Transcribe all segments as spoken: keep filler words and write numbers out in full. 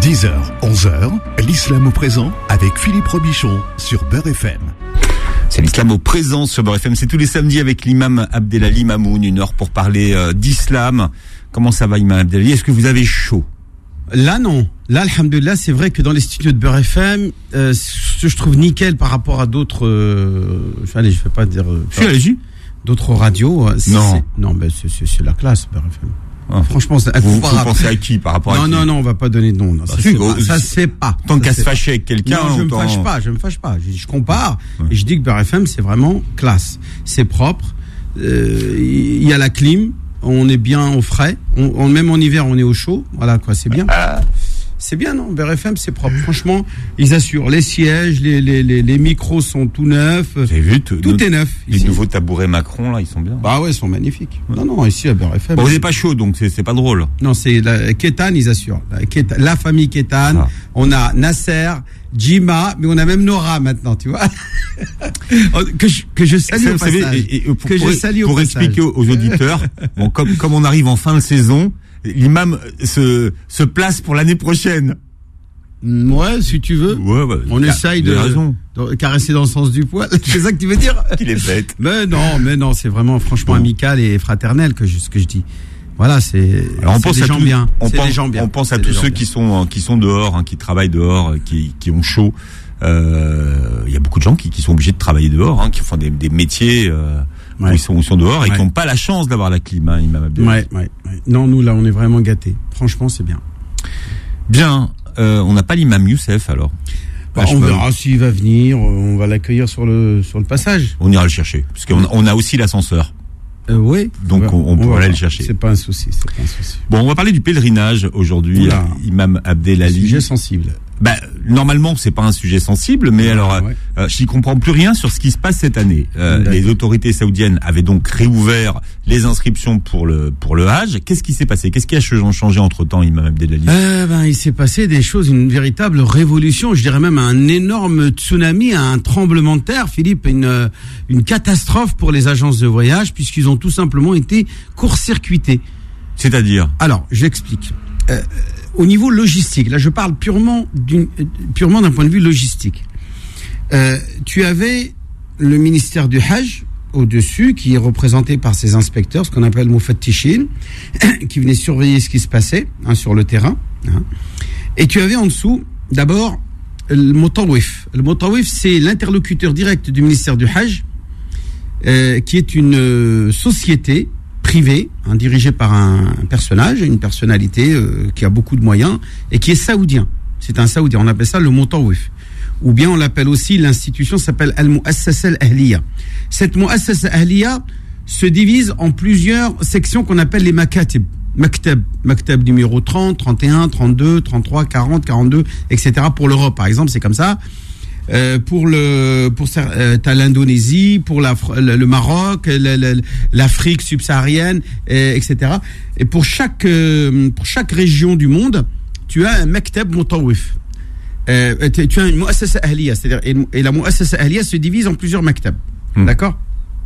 dix heures, onze heures, l'islam au présent avec Philippe Robichon sur Beurre F M. C'est l'islam au présent sur Beurre F M. C'est tous les samedis avec l'imam Abdelali Mamoun, une heure pour parler euh, d'islam. Comment ça va, imam Abdelali? Est-ce que vous avez chaud? Là, non. Là, alhamdoulilah, c'est vrai que dans les studios de Beurre F M, euh, ce que je trouve nickel par rapport à d'autres... Euh, allez, je ne vais pas dire... Euh, si, allez-y. D'autres radios. C'est, non. C'est, non, mais c'est, c'est, c'est la classe, Beurre F M. Ah. Franchement, c'est vous, vous pensez à qui par rapport non, à qui? Non, non, on va pas donner de nom. Non, bah, ça, si, c'est gros, pas, ça se fait pas. Tant qu'à se fâcher avec quelqu'un. Non, je ne me autant... fâche pas, je me fâche pas. Je, je compare ouais. et je dis que Beurre F M, c'est vraiment classe. C'est propre. Il euh, y a la clim. On est bien au frais. On, on, même en hiver, on est au chaud. Voilà, quoi, c'est bien. Ah. C'est bien, non? Beurre F M, c'est propre. Franchement, ils assurent. Les sièges, les, les, les, les micros sont tout neufs. Vous avez vu, tout, tout nous, est neuf. Les ici. Nouveaux tabourets Macron, là, ils sont bien. Bah ouais, ils sont magnifiques. Ouais. Non, non, ici à Beurre F M. Bon, vous n'êtes pas chaud, donc c'est, c'est pas drôle. Non, c'est la Kétan, ils assurent. La, Kétan, la famille Kétan. Ah. On a Nasser, Jima, mais on a même Nora maintenant, tu vois. que, je, que je salue au passage. Savez, et, et pour, que pour, je salue pour au expliquer passage. aux auditeurs, bon, comme, comme on arrive en fin de saison, l'imam se, se place pour l'année prochaine. Ouais, si tu veux. Ouais, ouais, on essaye de, de caresser dans le sens du poil. C'est ça que tu veux dire? Qu'il est bête. Mais non, mais non, c'est vraiment franchement bon. amical et fraternel que je, ce que je dis. Voilà, c'est, Alors on c'est pense des à gens tous, bien. On c'est pense, des gens bien. On pense à c'est tous ceux qui sont, qui sont dehors, hein, qui travaillent dehors, qui, qui ont chaud. Euh, il y a beaucoup de gens qui, qui sont obligés de travailler dehors, hein, qui font des, des métiers, euh, ouais. où ils sont, où ils sont dehors et ouais. qui n'ont pas la chance d'avoir la clim, hein, imam Abdelali. Ouais, ouais, ouais. Non, nous, là, on est vraiment gâtés. Franchement, c'est bien. Bien. Euh, on n'a pas l'imam Youssef alors. Bah, on verra s'il va venir. On va l'accueillir sur le sur le passage. On ira le chercher parce qu'on on a aussi l'ascenseur. Euh, oui. Donc on, on, on pourra aller le chercher. C'est pas un souci. C'est pas un souci. Bon, on va parler du pèlerinage aujourd'hui. Oula. Imam Abdelali. Sujet sensible. Bah, normalement, c'est pas un sujet sensible, mais ah, alors, ouais. euh, je n'y comprends plus rien sur ce qui se passe cette année. Euh, les autorités saoudiennes avaient donc réouvert les inscriptions pour le pour le Hajj. Qu'est-ce qui s'est passé? Qu'est-ce qui a changé entre temps, Imam Abdelali? euh, ben, il s'est passé des choses, une véritable révolution. Je dirais même un énorme tsunami, un tremblement de terre, Philippe, une une catastrophe pour les agences de voyage puisqu'ils ont tout simplement été court-circuités. C'est-à-dire? Alors, j'explique. Euh, Au niveau logistique, là je parle purement, d'une, purement d'un point de vue logistique. Euh, tu avais le ministère du Hajj au-dessus, qui est représenté par ses inspecteurs, ce qu'on appelle Moufattishin, qui venaient surveiller ce qui se passait hein, sur le terrain. Hein. Et tu avais en dessous, d'abord, le Motawif. Le Motawif, c'est l'interlocuteur direct du ministère du Hajj, euh, qui est une euh, société privé, hein, dirigé par un, un personnage, une personnalité euh, qui a beaucoup de moyens et qui est saoudien. C'est un saoudien. On appelle ça le Mutawif. Ou bien on l'appelle aussi, l'institution s'appelle Al-Mu'assasa Al-Ahliya. Cette Mu'assasa Ahliya se divise en plusieurs sections qu'on appelle les Makatib. Maktab, Maktab numéro trente, trente et un, trente-deux, trente-trois, quarante, quarante-deux, et cetera. Pour l'Europe, par exemple, c'est comme ça. Euh, pour le pour euh, t'as l'Indonésie, pour la, le, le Maroc, la, la, l'Afrique subsaharienne, et, etc. Et pour chaque euh, pour chaque région du monde, tu as un maktab mutawif. Euh, tu as une mu'assasa ahliya, c'est-à-dire et, et la mu'assasa ahliya se divise en plusieurs maktabs. Mmh. D'accord?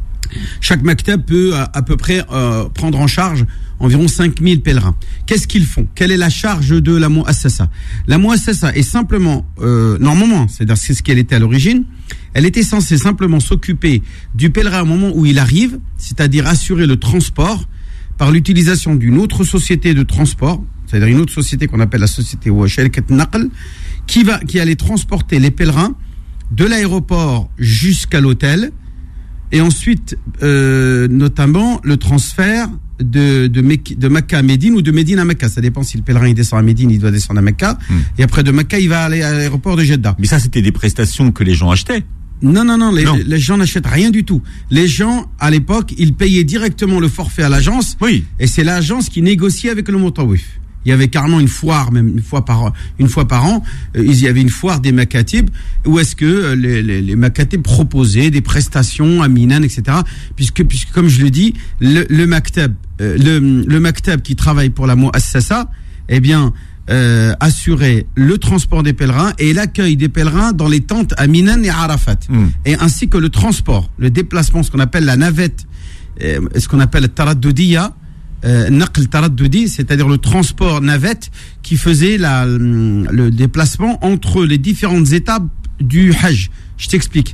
Chaque maktab peut à, à peu près euh, prendre en charge environ cinq mille pèlerins. Qu'est-ce qu'ils font? Quelle est la charge de la mu'assasa? La mu'assasa est simplement, euh, normalement, c'est-à-dire c'est ce qu'elle était à l'origine, elle était censée simplement s'occuper du pèlerin au moment où il arrive, c'est-à-dire assurer le transport par l'utilisation d'une autre société de transport, c'est-à-dire une autre société qu'on appelle la société Sharikat Naql, qui va, qui allait transporter les pèlerins de l'aéroport jusqu'à l'hôtel, et ensuite, euh, notamment, le transfert de, de, Mek- de Mecca à Médine ou de Médine à Mecca. Ça dépend si le pèlerin il descend à Médine, il doit descendre à Mecca. Mmh. Et après de Mecca, il va aller à l'aéroport de Jeddah. Mais ça, c'était des prestations que les gens achetaient. Non, non, non, les, non. les gens n'achètent rien du tout. Les gens, à l'époque, ils payaient directement le forfait à l'agence. Oui. Et c'est l'agence qui négociait avec le Mutawif. Il y avait carrément une foire, même une fois par une fois par an. Euh, il y avait une foire des makatib où est-ce que euh, les, les, les makatib proposaient des prestations à Minan, et cetera. Puisque, puisque comme je le dis, le, le maktab, euh, le, le maktab qui travaille pour la mu'assasa, eh bien, euh, assurait le transport des pèlerins et l'accueil des pèlerins dans les tentes à Minan et à Arafat, mmh. et ainsi que le transport, le déplacement, ce qu'on appelle la navette, euh, ce qu'on appelle le taraddudiya. euh, naql taraddudi, c'est-à-dire le transport navette qui faisait la, le déplacement entre les différentes étapes du Hajj. Je t'explique.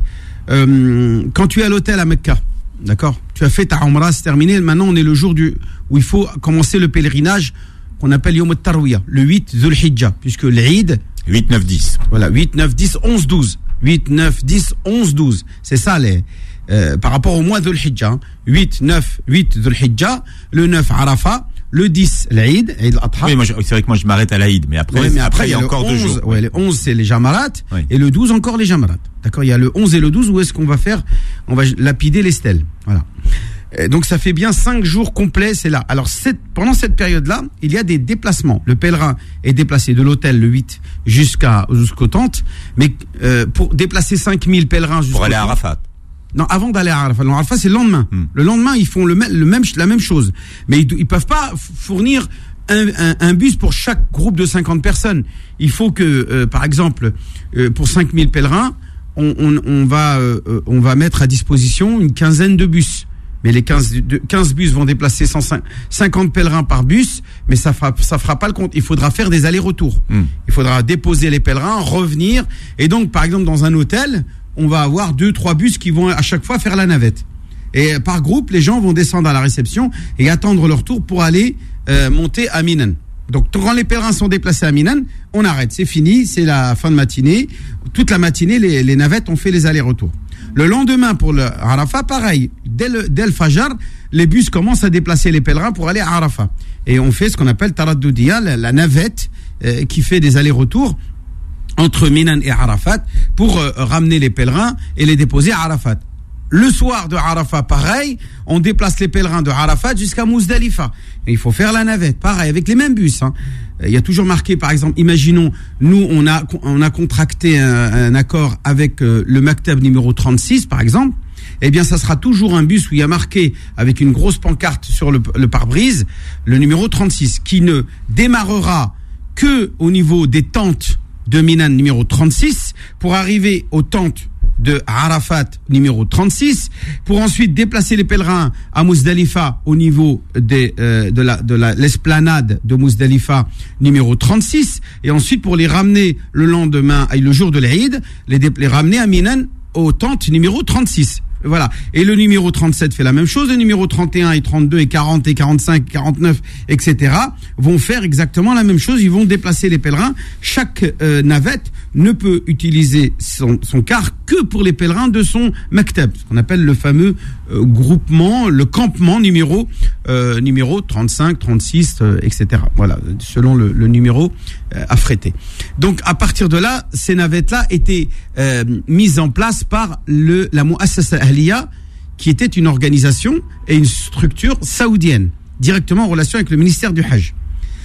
Euh, quand tu es à l'hôtel à Mecca, d'accord, tu as fait ta Umrah, c'est terminé. Maintenant, on est le jour du, où il faut commencer le pèlerinage qu'on appelle Yom al-Tarwiyah, le huit Dhul Hijjah, puisque l'Eid. huit, neuf, dix. Voilà, huit, neuf, dix, onze, douze. huit, neuf, dix, onze, douze. C'est ça, les, euh, par rapport au mois Dhul Hijjah. Hein. huit, neuf, huit Dhul Hijjah, le neuf Arafat, le dix, l'Aïd, Eid al-Adha. Oui, moi, je, c'est vrai que moi, je m'arrête à l'Aïd, mais après, ouais, mais après, après, il y a encore onze, deux jours. Ouais, le onze, c'est les Jamarat, oui. Et le douze, encore les Jamarat. D'accord, il y a le onze et le douze, où est-ce qu'on va faire, on va lapider les stèles. Voilà. Et donc, ça fait bien cinq jours complets, c'est là. Alors, cette, pendant cette période-là, il y a des déplacements. Le pèlerin est déplacé de l'hôtel le huit jusqu'à, jusqu'aux tentes, mais, euh, pour déplacer cinq mille pèlerins jusqu'au Pour aller à Arafat. Non, avant d'aller à Arafat. Non, Arafat, c'est le lendemain. Hmm. Le lendemain, ils font le même, le même, la même chose. Mais ils, ils peuvent pas fournir un, un, un bus pour chaque groupe de cinquante personnes. Il faut que, euh, par exemple, euh, pour cinq mille pèlerins, on, on, on va, euh, on va mettre à disposition une quinzaine de bus. Mais les quinze, de, quinze bus vont déplacer cent cinquante pèlerins par bus, mais ça fera, ça fera pas le compte. Il faudra faire des allers-retours. Hmm. Il faudra déposer les pèlerins, revenir. Et donc, par exemple, dans un hôtel, on va avoir deux, trois bus qui vont à chaque fois faire la navette. Et par groupe, les gens vont descendre à la réception et attendre leur tour pour aller euh, monter à Minan. Donc, quand les pèlerins sont déplacés à Minan, on arrête. C'est fini, c'est la fin de matinée. Toute la matinée, les, les navettes ont fait les allers-retours. Le lendemain, pour le Arafat, pareil. Dès le, dès le Fajr, les bus commencent à déplacer les pèlerins pour aller à Arafat. Et on fait ce qu'on appelle Taraddoudiya, la, la navette euh, qui fait des allers-retours entre Minan et Arafat pour euh, ramener les pèlerins et les déposer à Arafat. Le soir de Arafat, pareil, on déplace les pèlerins de Arafat jusqu'à Muzdalifa. Et il faut faire la navette, pareil, avec les mêmes bus. Hein. Il y a toujours marqué, par exemple, imaginons, nous, on a, on a contracté un, un accord avec euh, le Maktab numéro trente-six, par exemple. Eh bien, ça sera toujours un bus où il y a marqué, avec une grosse pancarte sur le, le pare-brise, le numéro trente-six, qui ne démarrera que au niveau des tentes de Minan numéro trente-six, pour arriver aux tentes de Arafat numéro trente-six, pour ensuite déplacer les pèlerins à Muzdalifa au niveau des, euh, de la de la l'esplanade de Muzdalifa numéro trente-six, et ensuite pour les ramener le lendemain, le jour de l'Aïd, les, les ramener à Minan aux tentes numéro trente-six. Voilà. Et le numéro trente-sept fait la même chose. Le numéro trente et un et trente-deux et quarante et quarante-cinq, quarante-neuf, et cetera vont faire exactement la même chose. Ils vont déplacer les pèlerins. Chaque euh, navette ne peut utiliser son, son car que pour les pèlerins de son maktab, ce qu'on appelle le fameux euh, groupement, le campement numéro euh, numéro trente-cinq, trente-six, euh, et cetera. Voilà, selon le, le numéro euh, affrété. Donc à partir de là, ces navettes-là étaient euh, mises en place par le la Muassasa Ahliya, qui était une organisation et une structure saoudienne, directement en relation avec le ministère du Hajj.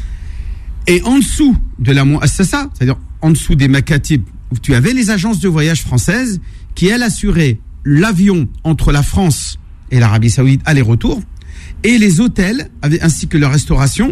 Et en dessous de la Muassasa, c'est-à-dire en dessous des makatib, tu avais les agences de voyage françaises qui, elles, assuraient l'avion entre la France et l'Arabie Saoudite aller-retour, et les hôtels, ainsi que la restauration,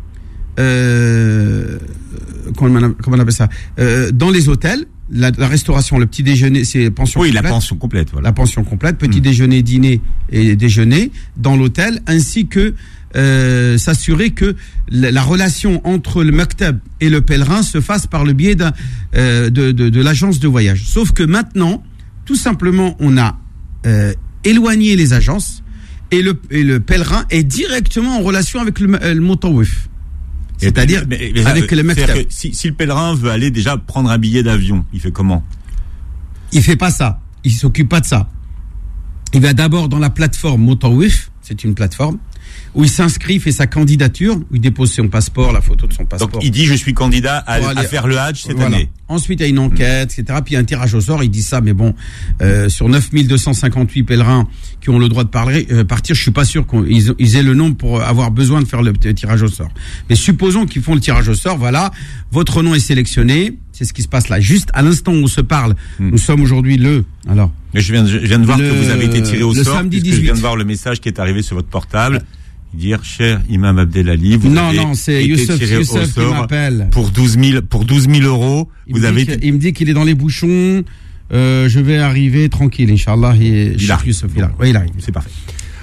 euh, comment on, comment on appelle ça, euh, dans les hôtels, la, la restauration, le petit déjeuner, c'est pension oui, complète. Oui, la pension complète, voilà. La pension complète, petit mmh. déjeuner, dîner et déjeuner dans l'hôtel, ainsi que euh, s'assurer que la, la relation entre le maktab et le pèlerin se fasse par le biais d'un, euh, de, de, de l'agence de voyage. Sauf que maintenant, tout simplement, on a euh, éloigné les agences et le, et le pèlerin est directement en relation avec le, le mutawif. C'est-à-dire mais, mais, avec euh, le maktab. Si, si le pèlerin veut aller déjà prendre un billet d'avion, il fait comment? Il fait pas ça. Il s'occupe pas de ça. Il va d'abord dans la plateforme Mutawif, c'est une plateforme où il s'inscrit, fait sa candidature, où il dépose son passeport, la photo de son passeport. Donc il dit je suis candidat à, aller, à faire le Hajj cette voilà. année. Ensuite il y a une enquête, et cetera. Puis il y a un tirage au sort. Il dit ça, mais bon, euh, sur neuf mille deux cent cinquante-huit pèlerins qui ont le droit de parler, euh, partir, je suis pas sûr qu'ils ils aient le nombre pour avoir besoin de faire le tirage au sort. Mais supposons qu'ils font le tirage au sort. Voilà, votre nom est sélectionné. C'est ce qui se passe là. Juste à l'instant où on se parle, hmm. nous sommes aujourd'hui le. Alors. Mais je viens de, je viens de voir le, que vous avez été tiré au le sort. Samedi dix-huit. Je viens de voir le message qui est arrivé sur votre portable. Dire, cher Imam Abdelali, vous non, avez non, c'est été Youssef, tiré Youssef au sort qui m'appelle. Pour douze mille, pour douze mille euros. Il vous avez que, été... il me dit qu'il est dans les bouchons. Euh, je vais arriver tranquille, Inch'Allah. Et il arrive. Youssef, il arrive. Oui, il arrive. C'est parfait.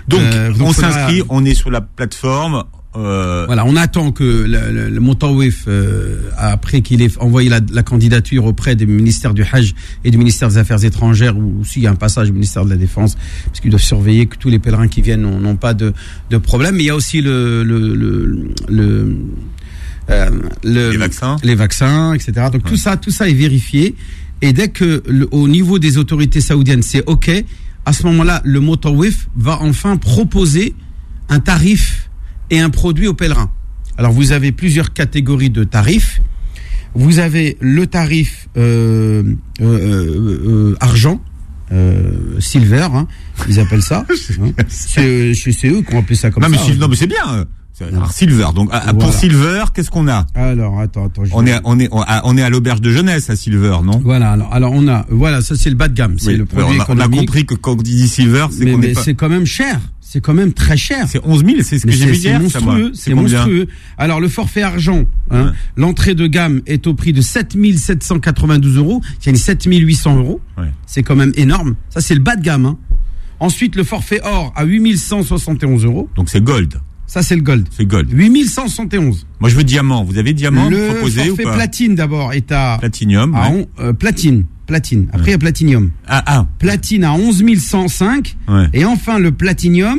Donc, euh, donc on s'inscrit, on est sur la plateforme. Euh... Voilà, on attend que le, le, le Montawif, euh, après qu'il ait envoyé la, la candidature auprès du ministère du Hajj et du ministère des Affaires étrangères, ou s'il y a un passage du ministère de la Défense, parce qu'ils doivent surveiller que tous les pèlerins qui viennent n'ont, n'ont pas de, de problème. Mais il y a aussi le, le, le, le Euh, le, les vaccins, les vaccins, et cetera. Donc ouais. tout ça, tout ça est vérifié. Et dès que, le, au niveau des autorités saoudiennes, c'est OK, à ce moment-là, le Montawif va enfin proposer un tarif et un produit aux pèlerins. Alors, vous avez plusieurs catégories de tarifs. Vous avez le tarif euh, euh, euh, euh, argent. Euh, silver, hein, ils appellent ça. hein. C'est, c'est eux qui ont appelé ça comme non, ça. Mais, non, mais c'est bien. Alors, Silver. Donc à, voilà. Pour Silver, qu'est-ce qu'on a? Alors attends, attends. On est, on est, on est à l'auberge de jeunesse à Silver, non? Voilà. Alors, alors on a, voilà, ça c'est le bas de gamme, c'est oui, le produit on a, on a compris que quand on dit Silver, c'est mais, qu'on mais est pas... c'est quand même cher. C'est quand même très cher. C'est onze mille, c'est ce que mais j'ai vu hier. C'est monstrueux. C'est, c'est monstrueux. Alors le forfait argent, hein, ouais. l'entrée de gamme est au prix de sept mille sept cent quatre-vingt-douze euros. Il y a sept mille huit cents euros. Ouais. C'est quand même énorme. Ça c'est le bas de gamme. Hein. Ensuite le forfait or à huit mille cent soixante et onze euros. Donc c'est gold. Ça, c'est le gold. C'est gold. huit mille cent soixante et onze. Moi, je veux diamant. Vous avez diamant proposé ou pas? Le forfait platine, d'abord, est à... Platinium, à ouais. on, euh, platine. Platine. Après, il ouais. y a platinium. Ah, ah. Platine à onze mille cent cinq. Ouais. Et enfin, le platinium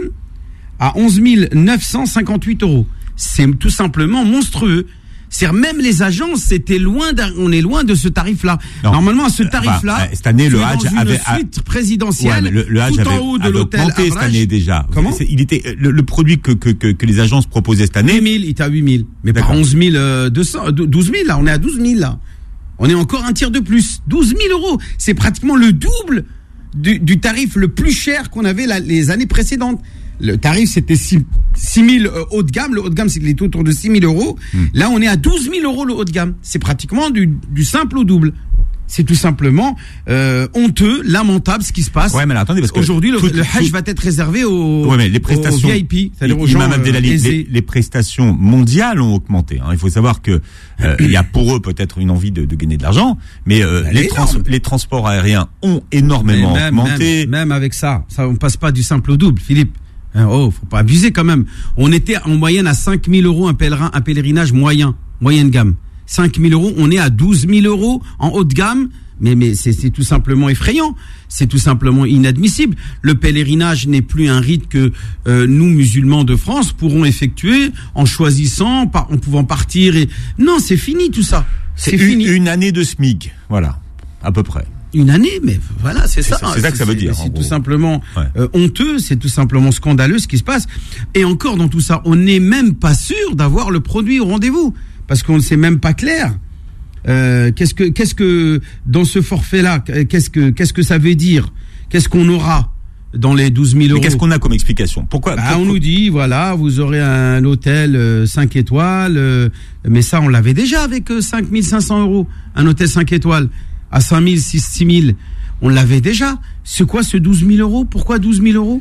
à onze mille neuf cent cinquante-huit euros. C'est tout simplement monstrueux. C'est-à-dire, même les agences, c'était loin d'un, on est loin de ce tarif-là. Non. Normalement, à ce tarif-là, enfin, cette année, le Hajj avait une suite présidentielle, ouais, le, le Hajj tout avait, en haut de avait l'hôtel augmenté cette année déjà. Comment? C'est, il était, le, le produit que, que, que, que les agences proposaient cette année. huit mille, il était à huit mille. Mais D'accord. pas onze mille deux cents, douze mille, là. On est à douze mille, là. On est encore un tiers de plus. douze mille euros. C'est pratiquement le double du, du tarif le plus cher qu'on avait la, les années précédentes. Le tarif, c'était six mille euh, haut de gamme. Le haut de gamme, c'était autour de six mille euros. Mmh. Là, on est à douze mille euros le haut de gamme. C'est pratiquement du, du simple au double. C'est tout simplement euh, honteux, lamentable ce qui se passe. Ouais, mais alors, attendez, parce que aujourd'hui, le, tout, le Hajj tout... va être réservé aux, ouais, mais les prestations, aux V I P, c'est-à-dire aux gens euh, les, les, les prestations mondiales ont augmenté. Hein. Il faut savoir que euh, il y a pour eux peut-être une envie de, de gagner de l'argent, mais euh, les, trans, les transports aériens ont énormément même, augmenté. Même, même avec ça, ça on passe pas du simple au double, Philippe. Oh, faut pas abuser quand même. On était en moyenne à cinq mille euros un pèlerin, un pèlerinage moyen, moyenne gamme. cinq mille euros, on est à douze mille euros en haut de gamme. Mais, mais c'est, c'est tout simplement effrayant. C'est tout simplement inadmissible. Le pèlerinage n'est plus un rite que euh, nous, musulmans de France, pourrons effectuer en choisissant, par, en pouvant partir. Et... Non, c'est fini tout ça. C'est, c'est une, fini. Une année de SMIC, voilà, à peu près. Une année, mais voilà, c'est, c'est ça. C'est, c'est ça que ça veut dire. C'est, c'est tout simplement ouais. euh, honteux, c'est tout simplement scandaleux ce qui se passe. Et encore dans tout ça, on n'est même pas sûr d'avoir le produit au rendez-vous, parce qu'on ne sait même pas clair. Euh, qu'est-ce que, qu'est-ce que dans ce forfait-là, qu'est-ce que, qu'est-ce que ça veut dire? Qu'est-ce qu'on aura dans les douze mille euros? Mais qu'est-ce qu'on a comme explication? Pourquoi, bah, pourquoi on nous dit, voilà, vous aurez un hôtel euh, cinq étoiles, euh, mais ça, on l'avait déjà avec euh, cinq mille cinq cents euros, un hôtel cinq étoiles. À cinq mille, six mille, on l'avait déjà. C'est quoi ce douze mille euros? Pourquoi douze mille euros?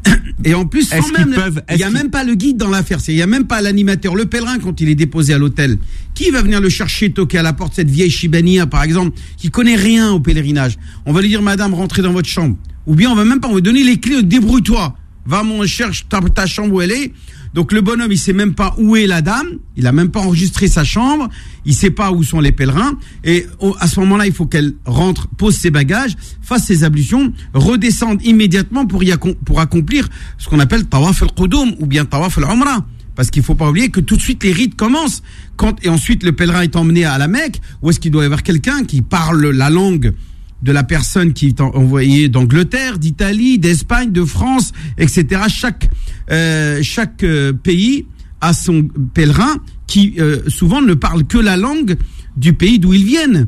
Et en plus, sans même, il n'y a même pas le guide dans l'affaire. Il n'y a même pas l'animateur. Le pèlerin, quand il est déposé à l'hôtel, qui va venir le chercher, toquer à la porte, cette vieille Chibania, par exemple, qui connaît rien au pèlerinage? On va lui dire, madame, rentrez dans votre chambre. Ou bien on va même pas, on va donner les clés, débrouille-toi. Va, mon, cherche ta, ta chambre où elle est. Donc le bonhomme, il sait même pas où est la dame, il a même pas enregistré sa chambre, il sait pas où sont les pèlerins, et au, à ce moment-là, il faut qu'elle rentre, pose ses bagages, fasse ses ablutions, redescende immédiatement pour y accom- pour accomplir ce qu'on appelle tawaf al-qudum ou bien tawaf al-umrah. Parce qu'il faut pas oublier que tout de suite les rites commencent. Quand, et ensuite le pèlerin est emmené à la Mecque, où est-ce qu'il doit y avoir quelqu'un qui parle la langue de la personne qui est envoyée d'Angleterre, d'Italie, d'Espagne, de France, et cetera. Chaque euh, chaque euh, pays a son pèlerin qui euh, souvent ne parle que la langue du pays d'où ils viennent.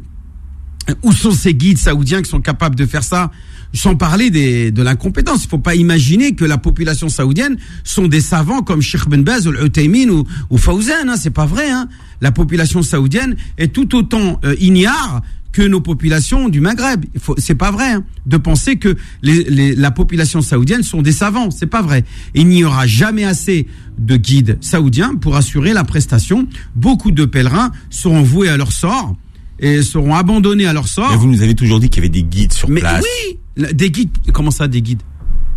Où sont ces guides saoudiens qui sont capables de faire ça? Sans parler des, de l'incompétence. Il faut pas imaginer que la population saoudienne sont des savants comme Cheikh Ben Baz, ou Al-Uthaymin ou, ou Fawzan. Hein. C'est pas vrai. Hein. La population saoudienne est tout autant euh, ignare que nos populations du Maghreb. Il faut, c'est pas vrai hein, de penser que les, les, la population saoudienne sont des savants. C'est pas vrai. Il n'y aura jamais assez de guides saoudiens pour assurer la prestation. Beaucoup de pèlerins seront voués à leur sort et seront abandonnés à leur sort. Mais vous nous avez toujours dit qu'il y avait des guides sur Mais place. Oui, des guides. Comment ça, des guides?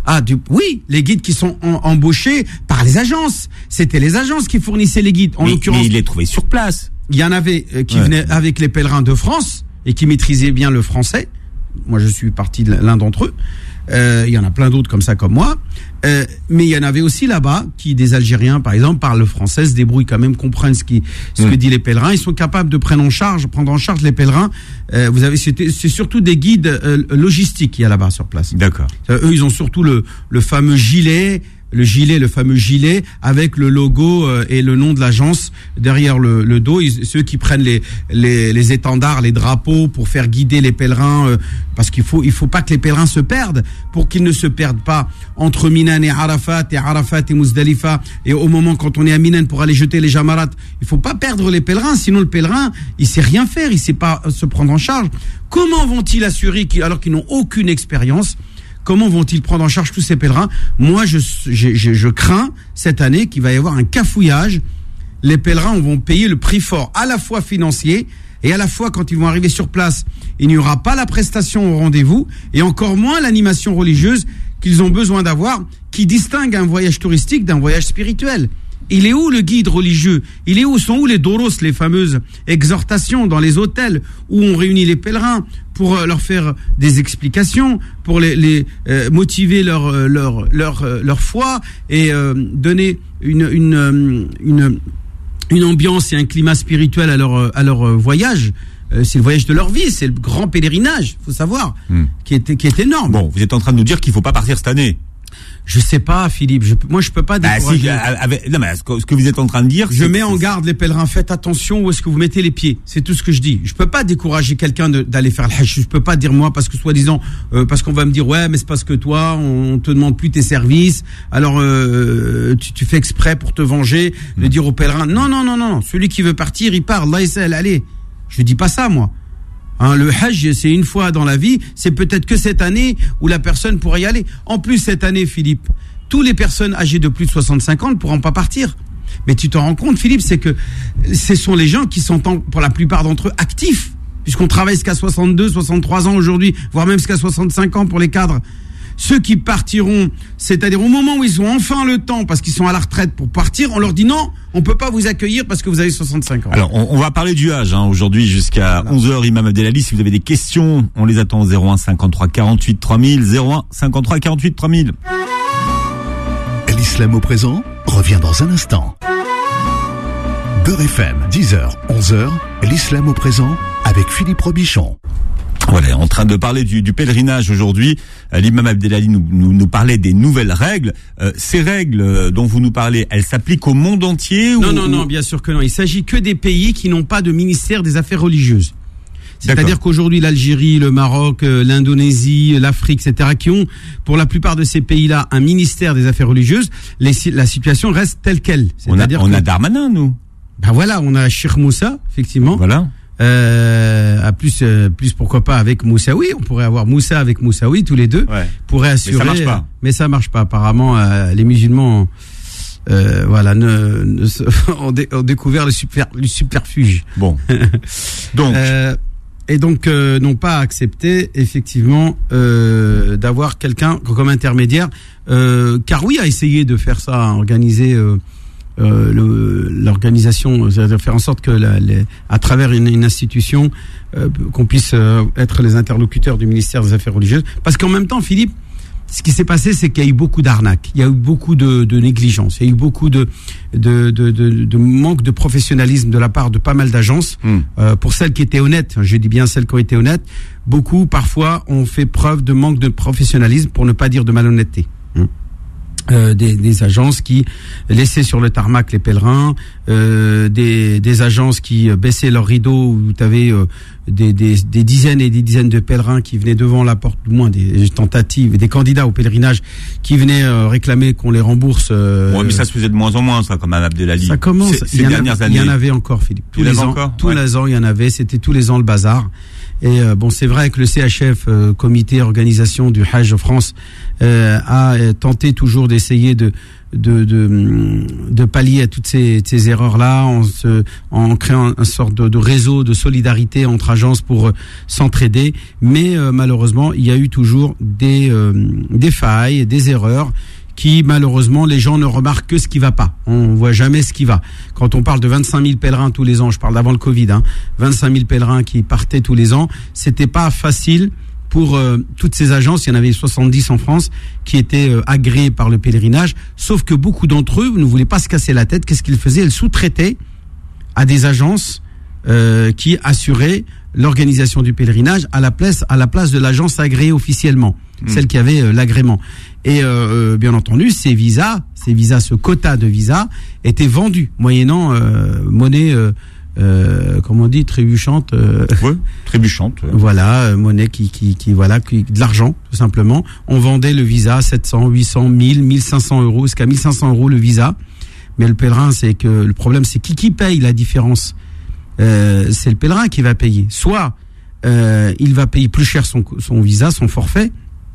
Ah, du, oui, les guides qui sont en, embauchés par les agences. C'était les agences qui fournissaient les guides. En mais, l'occurrence, mais il les trouvait sur place. Il y en avait euh, qui ouais. venaient avec les pèlerins de France et qui maîtrisaient bien le français. Moi, je suis parti de l'un d'entre eux. Euh, il y en a plein d'autres comme ça, comme moi. Euh, mais il y en avait aussi là-bas qui, des Algériens, par exemple, parlent le français, se débrouillent quand même, comprennent ce, qui, ce mmh. que disent les pèlerins. Ils sont capables de prendre en charge, prendre en charge les pèlerins. Euh, vous avez, c'est, c'est surtout des guides euh, logistiques qu'il y a là-bas sur place. D'accord. Euh, eux, ils ont surtout le, le fameux gilet. Le gilet, le fameux gilet avec le logo euh, et le nom de l'agence derrière le, le dos. Ils, ceux qui prennent les, les, les étendards, les drapeaux pour faire guider les pèlerins, euh, parce qu'il faut, il faut pas que les pèlerins se perdent, pour qu'ils ne se perdent pas entre Minan et Arafat et Arafat et Muzdalifa. Et au moment quand on est à Minan pour aller jeter les jamarat, il faut pas perdre les pèlerins, sinon le pèlerin, il sait rien faire, il sait pas se prendre en charge. Comment vont-ils assurer qu'ils, alors qu'ils n'ont aucune expérience? Comment vont-ils prendre en charge tous ces pèlerins? Moi, je, je, je, je crains cette année qu'il va y avoir un cafouillage. Les pèlerins vont payer le prix fort, à la fois financier et à la fois quand ils vont arriver sur place. Il n'y aura pas la prestation au rendez-vous et encore moins l'animation religieuse qu'ils ont besoin d'avoir, qui distingue un voyage touristique d'un voyage spirituel. Il est où le guide religieux? Il est où? Sont où les doros, les fameuses exhortations dans les hôtels où on réunit les pèlerins pour leur faire des explications, pour les, les euh, motiver leur leur leur leur foi et euh, donner une une une une ambiance et un climat spirituel à leur à leur voyage. Euh, c'est le voyage de leur vie, c'est le grand pèlerinage, faut savoir, hmm. qui est qui est énorme. Bon, vous êtes en train de nous dire qu'il faut pas partir cette année. Je sais pas, Philippe. Je, moi, je peux pas décourager. Bah, si, avec, non, mais ce que, ce que vous êtes en train de dire, je mets en garde les pèlerins. Faites attention où est-ce que vous mettez les pieds. C'est tout ce que je dis. Je peux pas décourager quelqu'un de, d'aller faire le hajj. Je peux pas dire moi parce que soi-disant, euh, parce qu'on va me dire ouais, mais c'est parce que toi, on te demande plus tes services. Alors euh, tu, tu fais exprès pour te venger, de mmh. dire aux pèlerins non, non, non, non. Celui qui veut partir, il part. Allah essaie, allez. Je dis pas ça, moi. Hein, le hajj, c'est une fois dans la vie, c'est peut-être que cette année où la personne pourrait y aller. En plus, cette année, Philippe, toutes les personnes âgées de plus de soixante-cinq ans ne pourront pas partir. Mais tu te rends compte, Philippe, c'est que ce sont les gens qui sont, en, pour la plupart d'entre eux, actifs, puisqu'on travaille jusqu'à soixante-deux, soixante-trois ans aujourd'hui, voire même jusqu'à soixante-cinq ans pour les cadres. Ceux qui partiront, c'est-à-dire au moment où ils ont enfin le temps, parce qu'ils sont à la retraite pour partir, on leur dit non, on peut pas vous accueillir parce que vous avez soixante-cinq ans. Alors, on, on va parler du Hajj hein, aujourd'hui jusqu'à voilà. onze heures, Imam Abdelali. Si vous avez des questions, on les attend au zéro un cinquante-trois quarante-huit trois mille, zéro un cinquante-trois quarante-huit trois mille. L'islam au présent revient dans un instant. Beurre F M, dix heures, onze heures, l'islam au présent avec Philippe Robichon. Voilà, en train de parler du, du pèlerinage aujourd'hui. Euh, l'imam Abdelali nous, nous, nous parlait des nouvelles règles. Euh, ces règles dont vous nous parlez, elles s'appliquent au monde entier ou, Non, non, non, bien sûr que non. Il s'agit que des pays qui n'ont pas de ministère des Affaires religieuses. C'est-à-dire D'accord. qu'aujourd'hui, l'Algérie, le Maroc, euh, l'Indonésie, l'Afrique, et cetera, qui ont, pour la plupart de ces pays-là, un ministère des Affaires religieuses, les, la situation reste telle qu'elle. C'est-à-dire on a, on que, a Darmanin, nous. Ben voilà, on a Cheikh Moussa, effectivement. Voilà. Euh, à plus, euh, plus pourquoi pas avec Moussaoui. On pourrait avoir Moussa avec Moussaoui, tous les deux. Ouais. Pourrait assurer. Mais ça marche pas. Euh, mais ça marche pas. Apparemment, euh, les musulmans, euh, voilà, ne, ne ont, dé, ont découvert le, super, le subterfuge. Bon. Donc. euh, et donc, euh, n'ont pas accepté, effectivement, euh, d'avoir quelqu'un comme intermédiaire. Euh, Karoui a essayé de faire ça, à organiser. Euh, Euh, le, l'organisation, c'est-à-dire faire en sorte que la, les, à travers une, une institution, euh, qu'on puisse euh, être les interlocuteurs du ministère des Affaires religieuses. Parce qu'en même temps, Philippe, ce qui s'est passé, c'est qu'il y a eu beaucoup d'arnaques, il y a eu beaucoup de, de négligence, il y a eu beaucoup de, de, de, de, de manque de professionnalisme de la part de pas mal d'agences. Mmh. Euh, pour celles qui étaient honnêtes, je dis bien celles qui ont été honnêtes, beaucoup parfois ont fait preuve de manque de professionnalisme, pour ne pas dire de malhonnêteté. Mmh. Euh, des, des agences qui laissaient sur le tarmac les pèlerins, euh, des, des agences qui baissaient leurs rideaux, où tu avais euh, des, des, des dizaines et des dizaines de pèlerins qui venaient devant la porte, du moins des tentatives, des candidats au pèlerinage qui venaient euh, réclamer qu'on les rembourse. Euh, ouais, mais ça se faisait de moins en moins, ça, comme Mme Abdelali. Ça commence. Ces dernières a, années. Il y en avait encore, Philippe. Tous les ans, encore tous ouais. les ans, il y en avait. C'était tous les ans le bazar. Et euh, bon, c'est vrai que le C H F, euh, Comité Organisation du Hajj France, euh, a euh, tenté toujours d'essayer de de de, de pallier à toutes ces, ces erreurs-là en se en créant un sorte de, de réseau de solidarité entre agences pour euh, s'entraider. Mais euh, malheureusement, il y a eu toujours des euh, des failles, des erreurs qui malheureusement les gens ne remarquent que ce qui va pas. On voit jamais ce qui va. Quand on parle de vingt-cinq mille pèlerins tous les ans, je parle d'avant le Covid, hein, vingt-cinq mille pèlerins qui partaient tous les ans, c'était pas facile pour euh, toutes ces agences. Il y en avait soixante-dix en France qui étaient euh, agréées par le pèlerinage, sauf que beaucoup d'entre eux ne voulaient pas se casser la tête. Qu'est-ce qu'ils faisaient? Ils sous-traitaient à des agences euh, qui assuraient l'organisation du pèlerinage à la place à la place de l'agence agréée officiellement, mmh. celle qui avait euh, l'agrément. Et euh, bien entendu, ces visas, ces visas, ce quota de visas était vendu moyennant euh, monnaie, euh, euh, comment on dit, trébuchante. Euh, ouais, trébuchante. Ouais. Voilà, euh, monnaie qui, qui, qui, voilà, qui, de l'argent tout simplement. On vendait le visa à sept cents, huit cents, mille, mille cinq cents euros, jusqu'à mille cinq cents euros le visa. Mais le pèlerin, c'est que le problème, c'est qui qui paye la différence. Euh, c'est le pèlerin qui va payer. Soit euh, il va payer plus cher son, son visa, son forfait,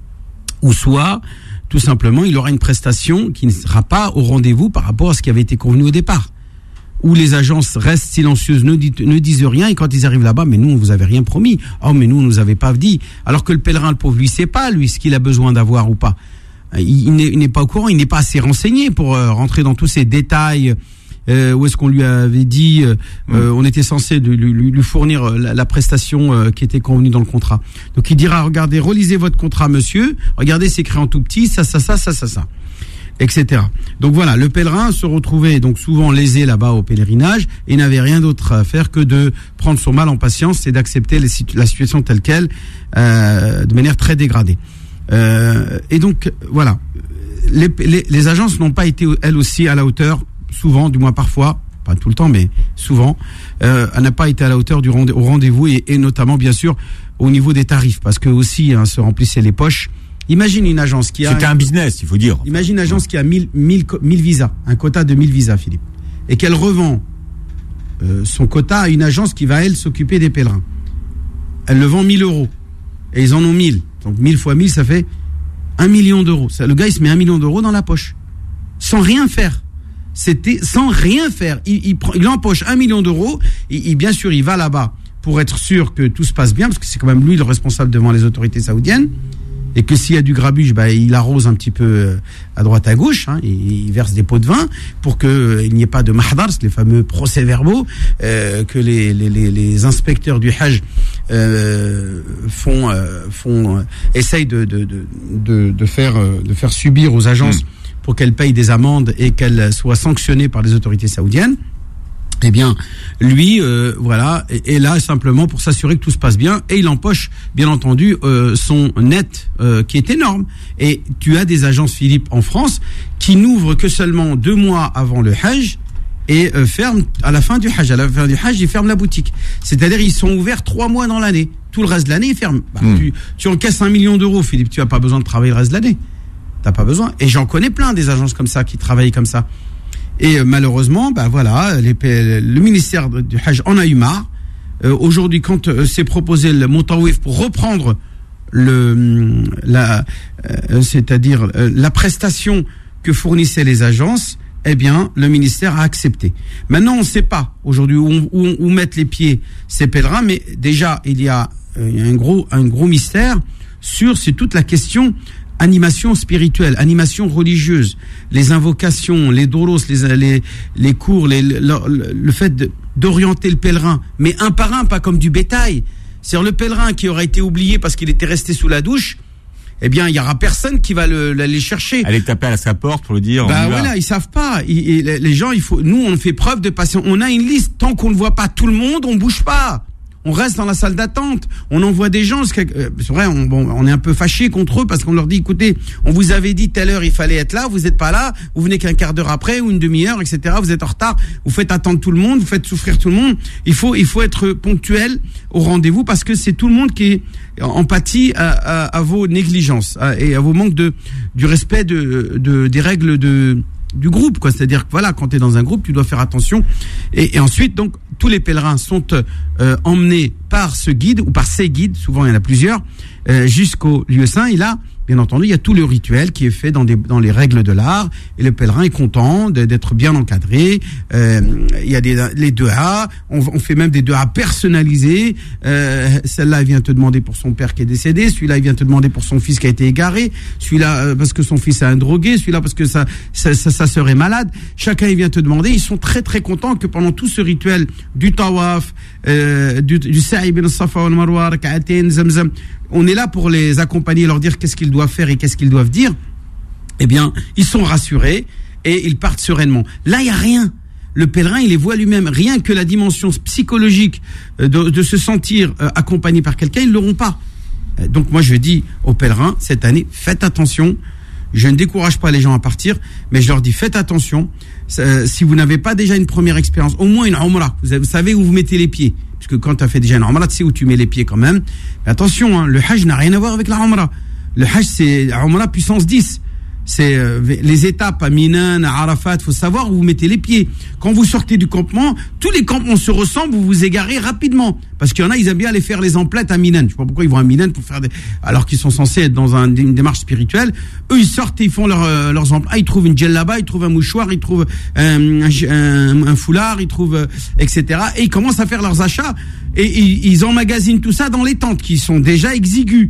ou soit tout simplement il aura une prestation qui ne sera pas au rendez-vous par rapport à ce qui avait été convenu au départ. Où les agences restent silencieuses, ne, dit, ne disent rien, et quand ils arrivent là-bas, mais nous on vous avait rien promis. Oh mais nous on nous avait pas dit. Alors que le pèlerin, le pauvre, lui sait pas lui ce qu'il a besoin d'avoir ou pas. Il, il, n'est, il n'est pas au courant, il n'est pas assez renseigné pour euh, rentrer dans tous ces détails. Euh, où est-ce qu'on lui avait dit euh, mmh. euh, on était censé de, lui, lui fournir la, la prestation euh, qui était convenue dans le contrat. Donc il dira, regardez, relisez votre contrat monsieur, regardez, c'est écrit en tout petit, ça, ça, ça, ça, ça, ça, et cetera. Donc voilà, le pèlerin se retrouvait donc souvent lésé là-bas au pèlerinage et n'avait rien d'autre à faire que de prendre son mal en patience et d'accepter les, la situation telle qu'elle, euh, de manière très dégradée. Euh, et donc voilà, les, les, les agences n'ont pas été elles aussi à la hauteur. Souvent, du moins parfois, pas tout le temps, mais souvent, euh, elle n'a pas été à la hauteur du rendez- au rendez-vous et, et notamment, bien sûr, au niveau des tarifs, parce que aussi, hein, se remplissaient les poches. Imagine une agence qui a... C'était un business, il faut dire. Imagine une agence qui a mille visas, un quota de mille visas, Philippe, et qu'elle revend euh, son quota à une agence qui va, elle, s'occuper des pèlerins. Elle le vend mille euros, et ils en ont mille. Donc mille fois mille, ça fait un million d'euros. Ça, le gars, il se met un million d'euros dans la poche, sans rien faire. C'était sans rien faire. Il, il, prend, il empoche un million d'euros. Et, et bien sûr, il va là-bas pour être sûr que tout se passe bien, parce que c'est quand même lui le responsable devant les autorités saoudiennes. Et que s'il y a du grabuge, bah, il arrose un petit peu à droite à gauche. Hein, et il verse des pots de vin pour que euh, il n'y ait pas de mahdars, les fameux procès-verbaux euh, que les, les, les, les inspecteurs du Hajj euh, font, euh, font, euh, essayent de, de, de, de, de faire, euh, de faire subir aux agences. Mmh. Pour qu'elle paye des amendes et qu'elle soit sanctionnée par les autorités saoudiennes. Eh bien, lui, euh, voilà, est, est là simplement pour s'assurer que tout se passe bien, et il empoche, bien entendu, euh, son net euh, qui est énorme. Et tu as des agences, Philippe, en France, qui n'ouvrent que seulement deux mois avant le Hajj et euh, ferment à la fin du Hajj. À la fin du Hajj, ils ferment la boutique. C'est-à-dire, ils sont ouverts trois mois dans l'année. Tout le reste de l'année, ils ferment. Bah, mmh. tu, tu encaisses un million d'euros, Philippe, tu n'as pas besoin de travailler le reste de l'année. T'as pas besoin. Et j'en connais plein des agences comme ça qui travaillent comme ça. Et euh, malheureusement, bah voilà, les, le ministère du Hajj en a eu marre. Euh, aujourd'hui, quand euh, s'est proposé le Montawif pour reprendre le, la, euh, c'est-à-dire euh, la prestation que fournissaient les agences, eh bien, le ministère a accepté. Maintenant, on ne sait pas aujourd'hui où, où, où, où mettent les pieds ces pèlerins, mais déjà, il y a euh, un gros, un gros mystère sur c'est toute la question. Animation spirituelle, animation religieuse, les invocations, les doros, les, les, les cours, les, le, le, le fait de, d'orienter le pèlerin, mais un par un, pas comme du bétail. C'est-à-dire le pèlerin qui aura été oublié parce qu'il était resté sous la douche, eh bien, il y aura personne qui va le, l'aller chercher. Aller taper à sa porte pour le dire. Bah voilà, ils savent pas. Il, il, les gens, il faut, nous, on fait preuve de patience. On a une liste. Tant qu'on ne voit pas tout le monde, on bouge pas. On reste dans la salle d'attente. On envoie des gens. C'est vrai, on, bon, on est un peu fâché contre eux parce qu'on leur dit, écoutez, on vous avait dit telle heure il fallait être là, vous n'êtes pas là, vous venez qu'un quart d'heure après ou une demi-heure, et cetera. Vous êtes en retard. Vous faites attendre tout le monde, vous faites souffrir tout le monde. Il faut, il faut être ponctuel au rendez-vous parce que c'est tout le monde qui est en pâtit à, à, à vos négligences à, et à vos manques de du respect de, de des règles de du groupe, quoi. C'est-à-dire que voilà, quand tu es dans un groupe, tu dois faire attention. Et, et ensuite, donc, tous les pèlerins sont euh, emmenés par ce guide ou par ces guides, souvent il y en a plusieurs, euh, jusqu'au lieu saint. Et là, bien entendu, il y a tout le rituel qui est fait dans, des, dans les règles de l'art, et le pèlerin est content de, d'être bien encadré. Euh, il y a des, les du'a, on, on fait même des du'a personnalisés. Euh, celle-là, elle vient te demander pour son père qui est décédé, celui-là, il vient te demander pour son fils qui a été égaré, celui-là euh, parce que son fils a un drogué, celui-là parce que sa, sa, sa, sa sœur est malade. Chacun, il vient te demander. Ils sont très très contents que pendant tout ce rituel du tawaf, euh, du, du sa'i bin Safa wal Marwa, rak'atain, zamzam, on est là pour les accompagner, leur dire qu'est-ce qu'ils doivent faire et qu'est-ce qu'ils doivent dire. Eh bien, ils sont rassurés et ils partent sereinement. Là, il n'y a rien. Le pèlerin, il les voit lui-même. Rien que la dimension psychologique de, de se sentir euh, accompagné par quelqu'un, ils ne l'auront pas. Euh, donc moi, je dis aux pèlerins, cette année, faites attention. Je ne décourage pas les gens à partir, mais je leur dis, faites attention. Euh, si vous n'avez pas déjà une première expérience, au moins une umrah, vous, vous savez où vous mettez les pieds. Parce que quand tu as fait déjà une umrah, tu sais où tu mets les pieds quand même. Mais attention, hein, le hajj n'a rien à voir avec la umrah. Le hajj, c'est la umrah puissance dix. C'est euh, les étapes à Minan, à Arafat, faut savoir où vous mettez les pieds. Quand vous sortez du campement, tous les campements se ressemblent, vous vous égarez rapidement. Parce qu'il y en a, ils aiment bien aller faire les emplettes à Minan. Je sais pas pourquoi ils vont à Minan pour faire des... alors qu'ils sont censés être dans un, une démarche spirituelle. Eux, ils sortent et ils font leur, euh, leurs emplettes. Ah, ils trouvent une djellaba, ils trouvent un mouchoir, ils trouvent euh, un, un, un foulard, ils trouvent, euh, et cetera. Et ils commencent à faire leurs achats. Et ils, ils emmagasinent tout ça dans les tentes qui sont déjà exiguës.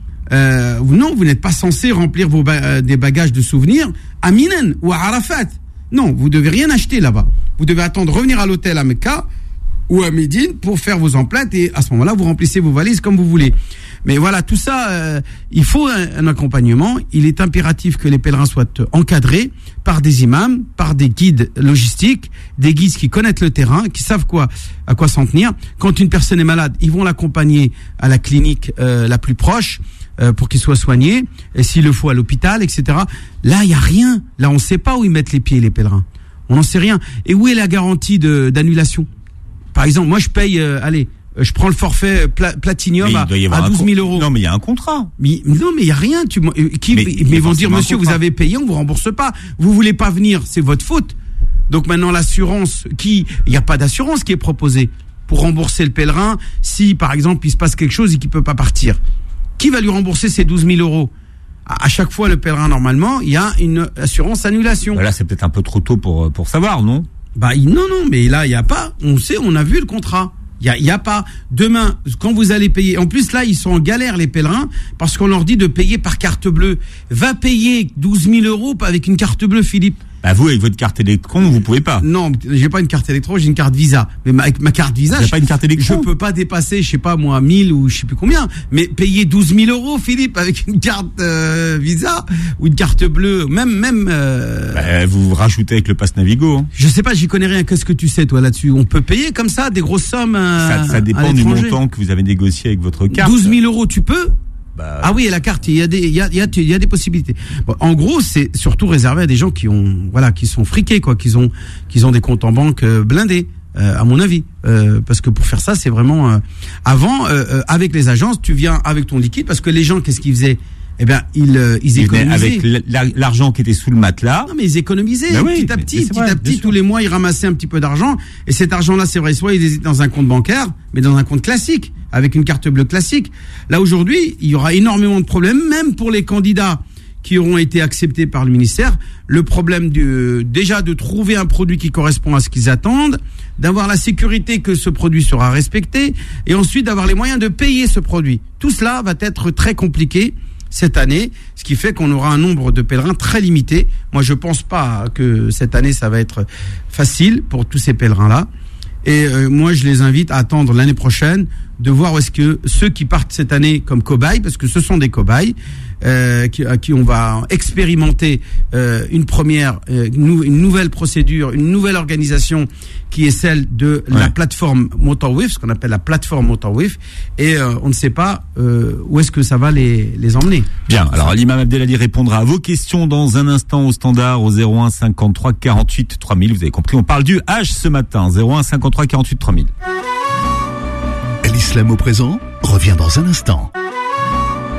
Euh, non, vous n'êtes pas censé remplir vos ba- euh, des bagages de souvenirs à Minan ou à Arafat. Non, vous devez rien acheter là-bas. Vous devez attendre revenir à l'hôtel à Mecca ou à Médine pour faire vos emplettes, et à ce moment-là, vous remplissez vos valises comme vous voulez. Mais voilà, tout ça, euh, il faut un, un accompagnement. Il est impératif que les pèlerins soient encadrés par des imams, par des guides logistiques, des guides qui connaissent le terrain, qui savent quoi, à quoi s'en tenir. Quand une personne est malade, ils vont l'accompagner à la clinique euh, la plus proche, Euh, pour qu'ils soient soignés, et s'il le faut à l'hôpital, et cetera. Là, il y a rien. Là, on ne sait pas où ils mettent les pieds, les pèlerins. On n'en sait rien. Et où est la garantie de, d'annulation ? Par exemple, moi, je paye, euh, allez, je prends le forfait pla- Platinium à, à douze mille euros. Non, mais il y a un contrat. Mais, non, mais il y a rien. Tu, qui, mais mais ils vont dire, monsieur, vous avez payé, on vous rembourse pas. Vous voulez pas venir, c'est votre faute. Donc maintenant, l'assurance, qui, il n'y a pas d'assurance qui est proposée pour rembourser le pèlerin si, par exemple, il se passe quelque chose et qu'il peut pas partir. Qui va lui rembourser ces douze mille euros ? À chaque fois, le pèlerin, normalement, il y a une assurance annulation. Bah là, c'est peut-être un peu trop tôt pour, pour savoir, non ? Bah, non, non, mais là, il n'y a pas. On sait, on a vu le contrat. Il y a, il y a pas. Demain, quand vous allez payer, en plus, là, ils sont en galère, les pèlerins, parce qu'on leur dit de payer par carte bleue. Va payer douze mille euros avec une carte bleue, Philippe. Bah vous, avec votre carte électron, vous pouvez pas. Non, j'ai pas une carte électron, j'ai une carte Visa. Mais ma, avec ma carte Visa, j'ai pas une carte électron. Je peux pas dépasser, je sais pas moi, mille ou je sais plus combien. Mais payer douze mille euros, Philippe, avec une carte euh, Visa ou une carte bleue, même même. Euh... Bah, vous rajoutez avec le pass Navigo. Hein. Je sais pas, j'y connais rien. Qu'est-ce que tu sais toi là-dessus ? On peut payer comme ça des grosses sommes. Euh, ça, ça dépend du montant que vous avez négocié avec votre carte. douze mille euros, tu peux ? Bah, ah oui, et la carte, il y a des, il y a, il y a, il y a des possibilités. Bon, en gros, c'est surtout réservé à des gens qui ont, voilà, qui sont friqués, quoi, qui ont, qui ont des comptes en banque euh, blindés, euh, à mon avis, euh, parce que pour faire ça, c'est vraiment. Euh, avant, euh, euh, avec les agences, tu viens avec ton liquide, parce que les gens, qu'est-ce qu'ils faisaient ? Eh bien, ils, euh, ils économisaient. Avec l'argent qui était sous le matelas. Non, mais ils économisaient ben oui, petit à petit, petit vrai, à petit. Tous les mois, ils ramassaient un petit peu d'argent. Et cet argent-là, c'est vrai, soit ils étaient dans un compte bancaire, mais dans un compte classique, avec une carte bleue classique. Là, aujourd'hui, il y aura énormément de problèmes, même pour les candidats qui auront été acceptés par le ministère. Le problème du, déjà de trouver un produit qui correspond à ce qu'ils attendent, d'avoir la sécurité que ce produit sera respecté, et ensuite d'avoir les moyens de payer ce produit. Tout cela va être très compliqué cette année, ce qui fait qu'on aura un nombre de pèlerins très limité. Moi, je pense pas que cette année, ça va être facile pour tous ces pèlerins-là. Et euh, moi, je les invite à attendre l'année prochaine de voir où est-ce que ceux qui partent cette année comme cobayes, parce que ce sont des cobayes, euh, qui, à qui on va expérimenter euh, une première, euh, une, une nouvelle procédure, une nouvelle organisation qui est celle de ouais. la plateforme Motawif, ce qu'on appelle la plateforme Motawif, et euh, on ne sait pas euh, où est-ce que ça va les, les emmener. Bien, alors l'imam Abdelali répondra à vos questions dans un instant au standard au zéro un cinquante-trois quarante-huit trois mille. Vous avez compris, on parle du Hajj ce matin, zéro un cinquante-trois quarante-huit trois mille. L'islam au présent revient dans un instant.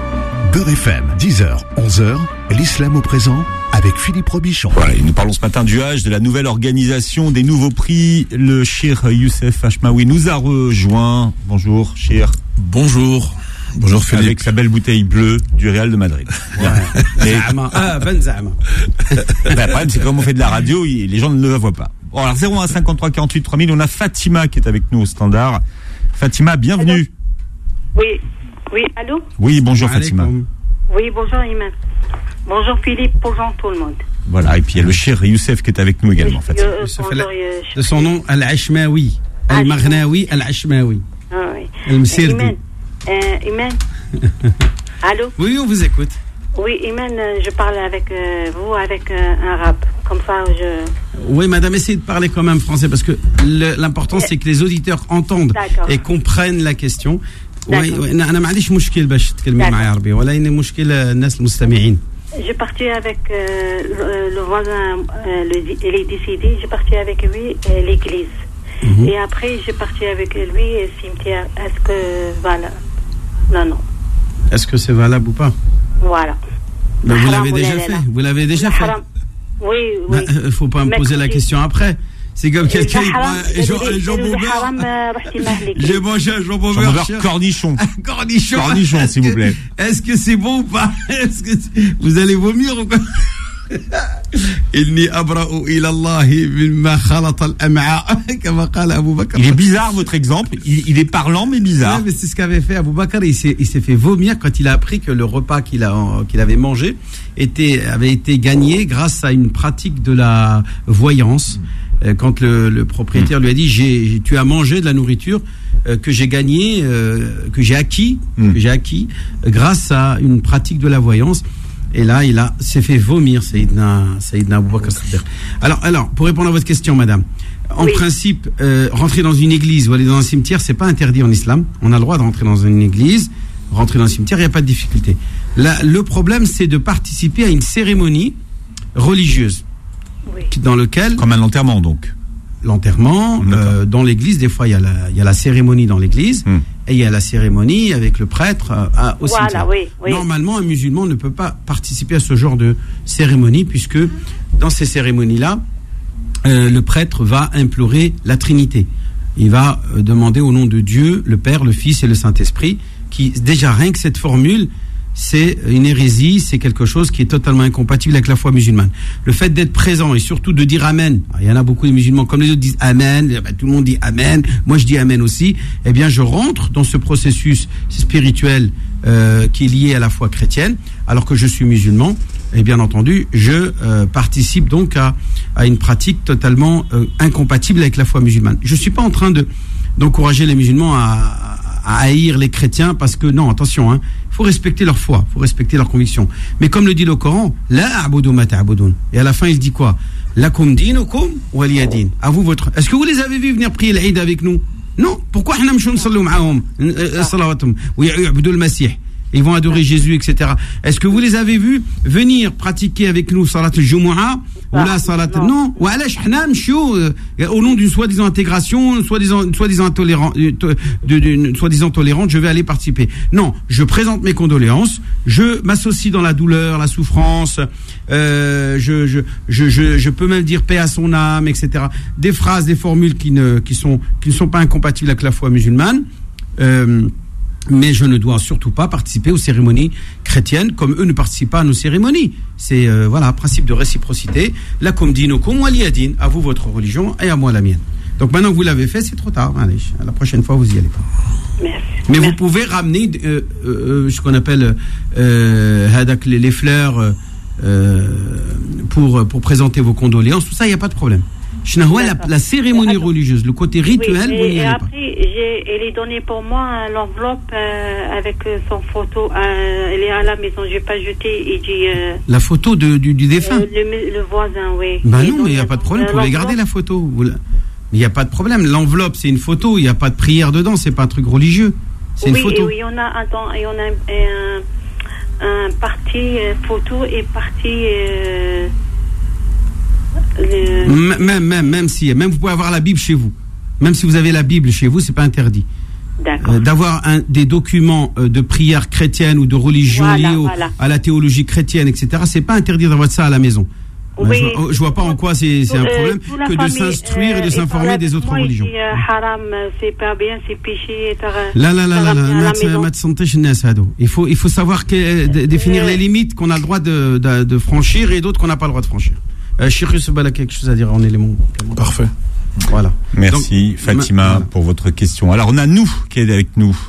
Beurre F M, dix heures, onze heures, l'islam au présent avec Philippe Robichon. Voilà, et nous parlons ce matin du Hajj, de la nouvelle organisation, des nouveaux prix. Le Cheikh Youssef Hachmaoui nous a rejoint. Bonjour, Cheikh. Bonjour. Bonjour Philippe. Avec sa belle bouteille bleue du Real de Madrid. Ouais. Zama. Ah, ben Zama. Le problème, c'est que comme on fait de la radio, les gens ne le voient pas. Bon, alors zéro un cinquante-trois quarante-huit trois mille, on a Fatima qui est avec nous au standard. Fatima, bienvenue. Allô. Oui, oui, allô? Oui, bonjour Fatima. Oui, bonjour Iman. Bonjour Philippe, bonjour tout le monde. Voilà, et puis il y a le Cheikh Youssef qui est avec nous également, Fatima. Euh, bonjour, la... euh, de son nom, Al-Hachmaoui. Al-Maghnaoui, Al-Hachmaoui. Ah, oui. Al-Msirdi. Iman, euh, Iman. Allô? Oui, on vous écoute. Oui, Iman, je parle avec euh, vous, avec euh, un arabe. Comme ça, je... Oui, madame, essayez de parler quand même français, parce que le, l'important, c'est que les auditeurs entendent D'accord. et comprennent la question. D'accord. Oui, أنا ما عنديش مشكل باش تكلمي معي عربي ولا إن مشكل الناس المستمعين. J'ai parti avec euh, le, le voisin, euh, le, il est décédé, j'ai parti avec lui à l'église. Mm-hmm. Et après, j'ai parti avec lui au cimetière. Est-ce que, voilà, non, non. Est-ce que c'est valable ou pas? Voilà. Ben, vous l'avez déjà fait. Vous l'avez déjà fait. Oui, oui. Il ne faut pas me poser la question après. C'est comme quelqu'un qui prend un jambon beurre. J'ai mangé un jambon beurre. Cornichon. Cornichon. Cornichon, s'il vous plaît. Est-ce que c'est bon ou pas? Est-ce que vous allez vomir ou quoi? Il est bizarre votre exemple. Il, il est parlant mais bizarre. Ouais, mais c'est ce qu'avait fait Abou Bakr. Il s'est, il s'est fait vomir quand il a appris que le repas qu'il a qu'il avait mangé était avait été gagné grâce à une pratique de la voyance. Quand le, le propriétaire mmh. lui a dit j'ai, tu as mangé de la nourriture euh, que j'ai gagnée, euh, que j'ai acquis, mmh. que j'ai acquis euh, grâce à une pratique de la voyance. Et là, il a s'est fait vomir, Sayyidina, Sayyidina Abou Bakr Siddiq. Alors, alors, pour répondre à votre question, madame, en oui. principe, euh, rentrer dans une église ou aller dans un cimetière, c'est pas interdit en islam. On a le droit de rentrer dans une église, rentrer dans un cimetière, il n'y a pas de difficulté. Là, le problème, c'est de participer à une cérémonie religieuse. Oui. Dans lequel comme un enterrement donc l'enterrement euh, dans l'église, des fois il y a la il y a la cérémonie dans l'église hum. et il y a la cérémonie avec le prêtre euh, à, au voilà, cimetière. Oui, oui. Normalement un musulman ne peut pas participer à ce genre de cérémonie puisque dans ces cérémonies là euh, le prêtre va implorer la Trinité. Il va euh, demander au nom de Dieu, le Père, le Fils et le Saint-Esprit, qui déjà rien que cette formule, c'est une hérésie, c'est quelque chose qui est totalement incompatible avec la foi musulmane. Le fait d'être présent et surtout de dire Amen, alors, il y en a beaucoup de musulmans, comme les autres disent Amen, ben, tout le monde dit Amen, moi je dis Amen aussi, eh bien je rentre dans ce processus spirituel euh, qui est lié à la foi chrétienne, alors que je suis musulman, et bien entendu, je euh, participe donc à, à une pratique totalement euh, incompatible avec la foi musulmane. Je ne suis pas en train de, d'encourager les musulmans à, à haïr les chrétiens, parce que, non, attention, hein, faut respecter leur foi, faut respecter leurs convictions. Mais comme le dit le Coran, la a'budu ma ta'budun. Et à la fin, il dit quoi? Lakum dinukum waliya din. À vous votre. Est-ce que vous les avez vus venir prier l'Eid avec nous? Non. Pourquoi hna mshou nsallu ma'ahum salawatum wa ya'budu al-masih? Ils vont adorer Jésus, et cetera. Est-ce que vous les avez vus venir pratiquer avec nous salat al-Jumu'ah ou la salat? Non. Ou alash hna mshou au nom d'une soi-disant intégration, soi-disant soi-disant tolérant, d'une soi-disant tolérante, je vais aller participer. Non, je présente mes condoléances, je m'associe dans la douleur, la souffrance, euh, je, je je je je peux même dire paix à son âme, et cetera. Des phrases, des formules qui ne qui sont qui ne sont pas incompatibles avec la foi musulmane. Euh, Mais je ne dois surtout pas participer aux cérémonies chrétiennes, comme eux ne participent pas à nos cérémonies. C'est euh, voilà, principe de réciprocité. Lakum dinukum waliya din. À vous votre religion et à moi la mienne. Donc maintenant que vous l'avez fait, c'est trop tard. Allez, la prochaine fois vous y allez pas. Merci. Mais Merci. Vous pouvez ramener euh, euh, ce qu'on appelle euh, les, les fleurs euh, pour pour présenter vos condoléances. Tout ça, il n'y a pas de problème. La, la cérémonie religieuse, le côté rituel, oui, vous n'y et allez après, pas. J'ai, elle est donnée pour moi l'enveloppe euh, avec son photo. Euh, elle est à la maison, je n'ai pas jeté. Il dit. Euh, la photo de, du, du défunt. Euh, le, le voisin, oui. Ben non, mais il n'y a pas de problème. Vous pouvez garder la photo. Il n'y a pas de problème. L'enveloppe, c'est une photo. Il n'y a pas de prière dedans. C'est pas un truc religieux. C'est oui, une photo. Oui, oui, on a un temps et on a un, un parti photo et parti. Euh, Le... Même, même, même si, même vous pouvez avoir la Bible chez vous. Même si vous avez la Bible chez vous, c'est pas interdit. euh, d'avoir un, des documents euh, de prière chrétienne ou de religion voilà, liés au, voilà. à la théologie chrétienne, et cetera. C'est pas interdit d'avoir ça à la maison. Oui. Je, je vois pas en quoi c'est, c'est un problème euh, que famille, de s'instruire euh, et de s'informer des autres moi, religions. Dit, euh, haram, c'est pas bien, c'est péché. Là, là, là, là, là, il faut, il faut savoir que, de, définir euh, les limites qu'on a le droit de, de, de franchir et d'autres qu'on n'a pas le droit de franchir. Euh, Cheikh Youssef Bala, quelque chose à dire en élément. Parfait. Voilà. Merci Donc, Fatima ma, voilà. pour votre question. Alors on a nous qui est avec nous.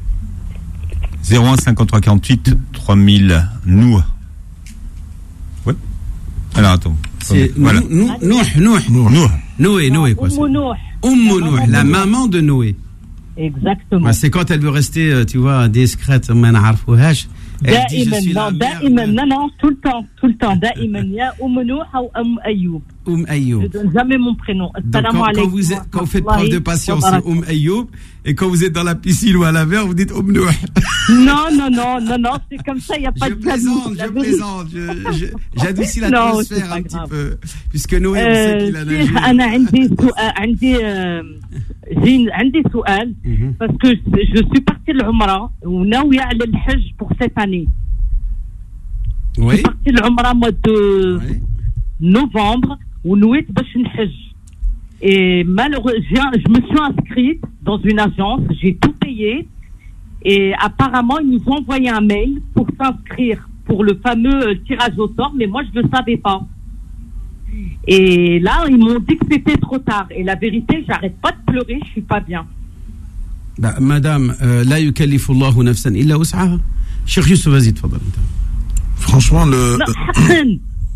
zéro un cinquante-trois quarante-huit trois mille nous. Ouais. Alors attends. C'est voilà. Nous, nous, nous, nous, nous, Noé, Noé quoi. Oumou Noé, la maman de Noé. Exactement. Bah, c'est quand elle veut rester, tu vois, discrète, man arfouhash. دائما دائما non non tout le temps tout le temps دائما يا أم نوح أو أم أيوب. Oum Ayoub. Je donne jamais mon prénom. Donc, quand, quand, vous êtes, quand vous faites preuve de patience, c'est Oum Ayoub. Et quand vous êtes dans la piscine ou à la mer, vous dites Oum Nouh. Non, non, non, non, non, c'est comme ça, il n'y a pas je de plaisante, Je plaisante, je plaisante. J'adoucis l'atmosphère un petit peu. Puisque Noé, on sait qu'il a nagé. أنا عندي سؤال عندي عندي سؤال parce que je suis partie l'Umra وناوية على الحج pour cette année. Oui. Je suis partie l'Umra mois de oui. novembre ونويت باش نحج. Et malheureusement, je me suis inscrite dans une agence, j'ai tout payé et apparemment ils nous ont envoyé un mail pour s'inscrire pour le fameux tirage au sort, mais moi je ne le savais pas. Et là ils m'ont dit que c'était trop tard et la vérité, j'arrête pas de pleurer, je suis pas bien. Bah, madame, la yukallifu Allahu nafsan illa wus'aha. Cheikh Youssef, vas-y, tfadal. Franchement le non,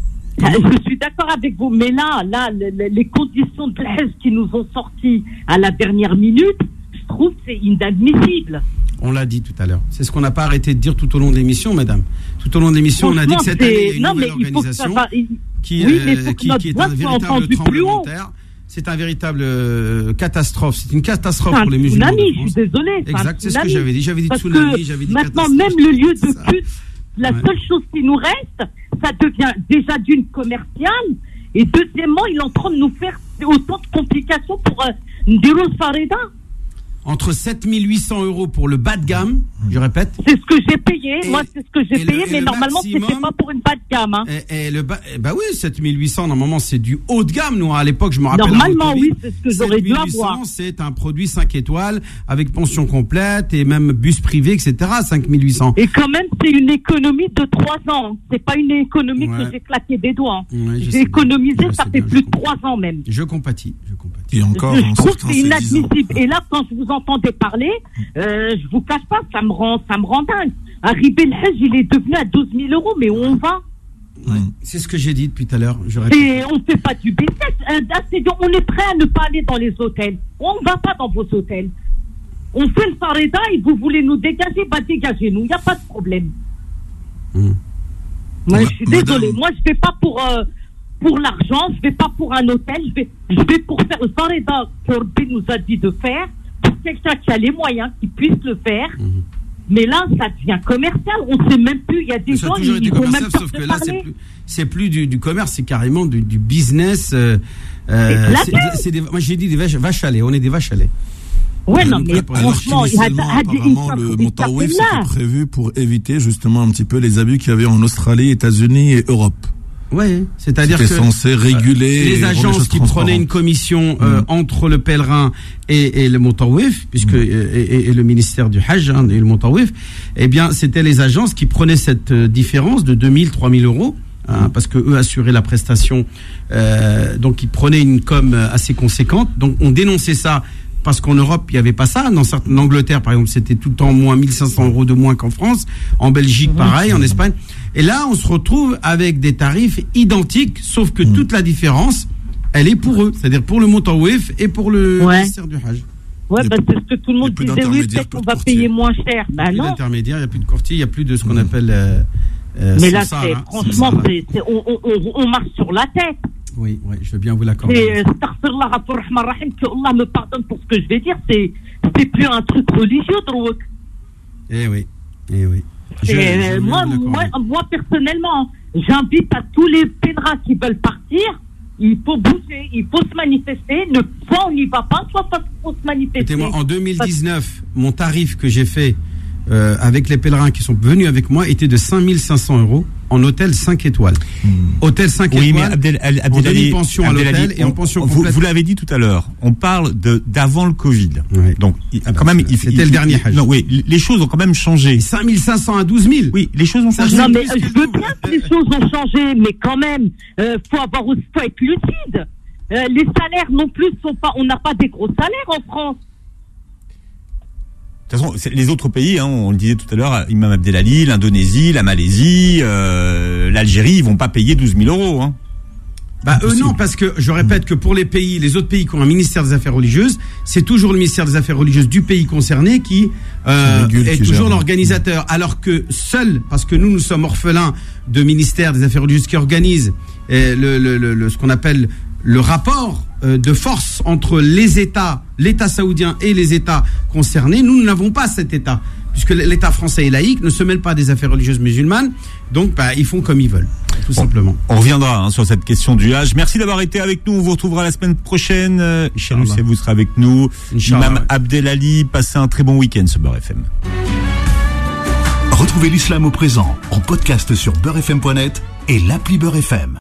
je suis d'accord avec vous, mais là, là, les, les conditions de l'Hajj qui nous ont sortis à la dernière minute, je trouve que c'est inadmissible. On l'a dit tout à l'heure. C'est ce qu'on n'a pas arrêté de dire tout au long de l'émission, madame. Tout au long de l'émission, on a dit que cette année, il y a une non, nouvelle organisation va... qui, oui, euh, qui, qui est un véritable tremblement de terre. C'est un véritable euh, catastrophe. C'est une catastrophe pour les musulmans. Tsunami, je suis désolée. Exact, c'est ce que j'avais dit. J'avais dit Parce tsunami, j'avais dit maintenant, même le lieu de culte, la ouais. seule chose qui nous reste, ça devient déjà d'une commerciale et deuxièmement, il est en train de nous faire autant de complications pour euh, Ndiro Farida. Entre sept mille huit cents euros pour le bas de gamme, je répète. C'est ce que j'ai payé. Et, Moi, c'est ce que j'ai payé, le, mais normalement, maximum, c'était pas pour une bas de gamme. Hein. Et, et le bas, bah oui, sept mille huit cents, normalement, c'est du haut de gamme. Nous, à l'époque, je me rappelle. Normalement, oui, c'est ce que j'aurais dû avoir. C'est un produit cinq étoiles avec pension complète et même bus privé, et cetera. cinq mille huit cents. Et quand même, c'est une économie de trois ans. C'est pas une économie ouais. que j'ai claqué des doigts. Ouais, j'ai économisé, ça fait plus de trois ans même. Je compatis, je compatis. Et encore, je trouve que c'est inadmissible. Et là, quand je vous entendais parler, euh, je vous cache pas, ça me rend, ça me rend dingue. Arrivé le Hajj, il est devenu à douze mille euros, mais où on va? Ouais. C'est ce que j'ai dit depuis tout à l'heure. Je Et on fait pas du business. On est prêt à ne pas aller dans les hôtels. On ne va pas dans vos hôtels. On fait le farida et vous voulez nous dégager, bah dégagez-nous. Il n'y a pas de problème. Mmh. Moi, je suis désolée. Moi, je vais pas pour euh, pour l'argent. Je vais pas pour un hôtel. Je vais, je vais pour faire le farida que Rabbi nous a dit de faire. Pour quelqu'un qui a les moyens, qui puisse le faire. Mmh. Mais là, ça devient commercial. On ne sait même plus. Il y a des gens qui ils vont même sauf que là, c'est plus, c'est plus du, du commerce, c'est carrément du, du business. Euh, euh, c'est, c'est des, moi, j'ai dit des vaches, vaches à lait. On est des vaches à lait. Ouais, non, mais franchement, il y a apparemment le Montawif, c'était prévu pour éviter justement un petit peu les abus qu'il y avait en Australie, États-Unis et Europe. Oui, c'est-à-dire c'était que censé réguler les agences qui prenaient une commission euh, mmh. entre le pèlerin et, et le Montawif, puisque mmh. et, et, et le ministère du Hajj hein, et le Montawif, eh bien, c'était les agences qui prenaient cette euh, différence de deux mille, trois mille euros. Hein, parce que eux assuraient la prestation, euh, donc ils prenaient une com assez conséquente. Donc on dénonçait ça parce qu'en Europe il y avait pas ça. Dans certaines, en Angleterre par exemple, c'était tout le temps moins mille cinq cents euros de moins qu'en France. En Belgique pareil, en Espagne. Et là on se retrouve avec des tarifs identiques, sauf que mmh. toute la différence, elle est pour eux, c'est-à-dire pour le Montawif et pour le ouais. ministère du Hajj. Ouais, parce que ce que tout le monde disait, oui, peut-être qu'on va payer moins cher. Bah il n'y a plus non. d'intermédiaire, il n'y a plus de courtier, il n'y a plus de ce qu'on mmh. appelle. Euh, Euh, mais là, ça, c'est, hein, franchement, c'est, c'est, c'est, on, on, on marche sur la tête. Oui, oui, je veux bien vous l'accorder. Et astaghfirullah, rahim, que Allah me pardonne pour ce que je vais dire, c'est, c'est plus un truc religieux, Drouak. Eh oui, eh oui. Je, et je moi, moi, moi, personnellement, j'invite à tous les pèlerins qui veulent partir Il faut bouger, il faut se manifester. Ne, soit on n'y va pas, soit il faut se manifester. Écoutez-moi, en deux mille dix-neuf, mon tarif que j'ai fait euh, avec les pèlerins qui sont venus avec moi était de cinq mille cinq cents euros en hôtel cinq étoiles. Mmh. Hôtel cinq oui, étoiles, mais Abdel, Abdel en demi-pension à l'hôtel on, et en pension on, complète. Vous, vous l'avez dit tout à l'heure, on parle de d'avant le Covid. Oui. Donc, il, ah quand bah, même, il, c'était il, le il, dernier il, non, oui, les choses ont quand même changé. cinq mille cinq cents à douze mille. Oui, les choses ont changé. Non, mais je veux bien que les choses ont changé, mais quand même, euh, faut avoir aussi, faut être lucide. Euh, les salaires non plus sont pas, on n'a pas des gros salaires en France. De toute façon, les autres pays, hein, on le disait tout à l'heure, Imam Abdelali, l'Indonésie, la Malaisie, euh, l'Algérie, ils vont pas payer douze mille euros. Hein. Bah eux non, parce que je répète que pour les pays, les autres pays qui ont un ministère des Affaires religieuses, c'est toujours le ministère des Affaires religieuses du pays concerné qui euh, est qui toujours l'organisateur. Alors que seul, parce que nous nous sommes orphelins de ministère des Affaires religieuses qui organise euh, le, le, le, le ce qu'on appelle le rapport euh, de force entre les États, l'État saoudien et les États concernés. Nous, nous n'avons pas cet État, puisque l'État français est laïque, ne se mêle pas des affaires religieuses musulmanes, donc bah, ils font comme ils veulent, tout bon, simplement. On reviendra hein, sur cette question du Hajj. Merci d'avoir été avec nous, on vous retrouvera la semaine prochaine. Euh, Chez si vous serez avec nous. Imam Abdelali, passez un très bon week-end sur Beurre F M. Retrouvez l'islam au présent en podcast sur beurre f m point net et l'appli Beurre F M.